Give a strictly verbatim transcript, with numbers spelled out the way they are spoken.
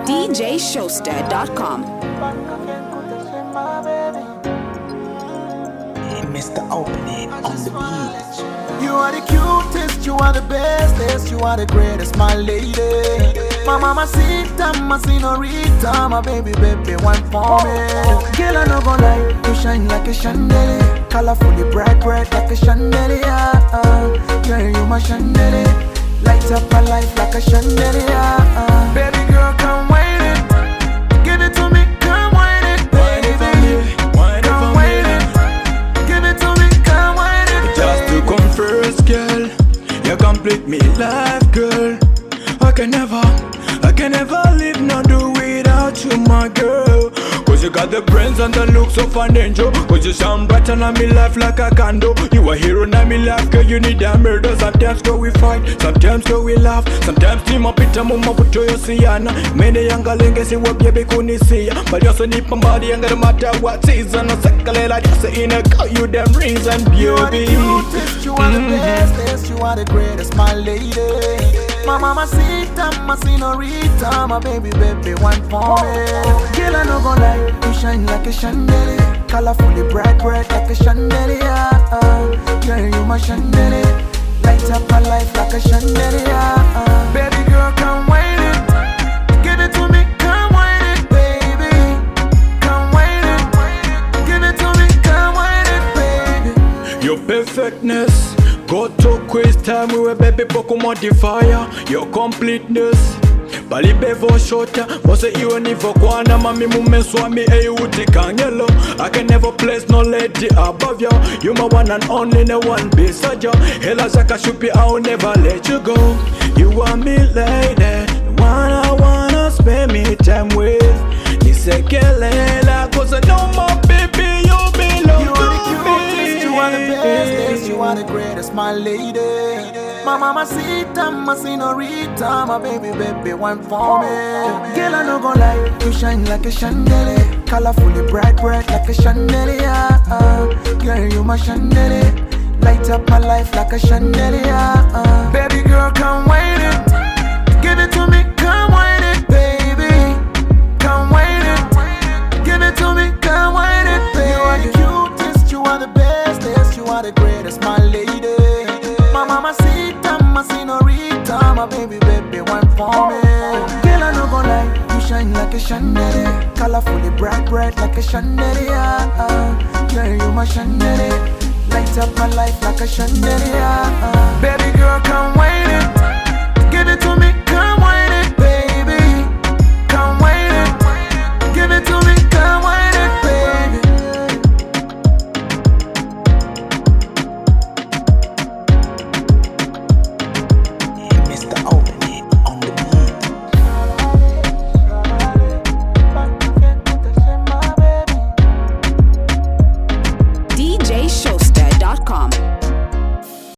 D J Showster dot com. Mister Opening on the beat. You are the cutest, you are the bestest, you are the greatest, my lady. My mamacita, my senorita, my baby, baby, one for me. Girl, I no gon' lie, you shine like a chandelier, colorfully bright, bright like a chandelier. Uh, girl, you my chandelier, light up my life like a chandelier. Uh, baby girl, come wait it, give it to me, come wait it, baby. Come wait it, give it to me, come wait it. Just to come first, girl, you complete me life, girl. I can never, I can never live nor do without you, my girl. Cause you got the brains and the looks of an angel. Cause you sound brighter than me life like a candle. You a hero in me life, girl, you need a murder. Sometimes go we fight, sometimes go we laugh. Sometimes team up it, mama put you siana. Many younger lingas see what baby couldn't see. But you also need somebody and no matter what season. No second like just in a call you them rings and beauty. You are the cutest, you are the bestest, you are the greatest, my lady. My mamacita, my senorita, my baby, baby, one for me. Girl, I no gon' lie, you shine like a chandelier, colorfully bright, bright like a chandelier. Uh, girl, you my chandelier, light up my life like a chandelier. Uh, baby girl, come wait it, give it to me, come wait it, baby. Come wait it, give it to me, come wait it, baby. Your perfectness, go to quiz time, we were baby poco modifier. Your completeness, bali bevo shota, mose iwe nivo kwana. Mami mume swami e uti kangelo. I can never place no lady above you. You my one and only, no one beside you. Hela zaka shupi, I'll never let you go. You are me lady, the one I wanna spend me time with. Nisekelela, cause I know my baby, you belong You are the to cutest, me. you are the bestest, you are the greatest, my lady. My mamacita, my senorita, my baby, baby, one for me. Girl, I no gon' lie, you shine like a chandelier, colorfully bright, bright like a chandelier. Uh, girl, you my chandelier, light up my life like a chandelier. Uh, baby girl, come wait it, give it to me, come wait it, baby. Come wait it, give it to me, come wait it, baby. You are the cutest, you are the bestest, you are the greatest, my lady. My mamacita, my senorita, my baby, baby, one for me. Girl, I no gon' lie, you shine like a chandelier, colorfully bright, bright like a chandelier. Uh, girl, you my chandelier, light up my life like a chandelier. Uh, baby girl, come wait it, give it to me, come wait it, baby. Come wait it, give it to me, come wait it, baby. Mister Opening.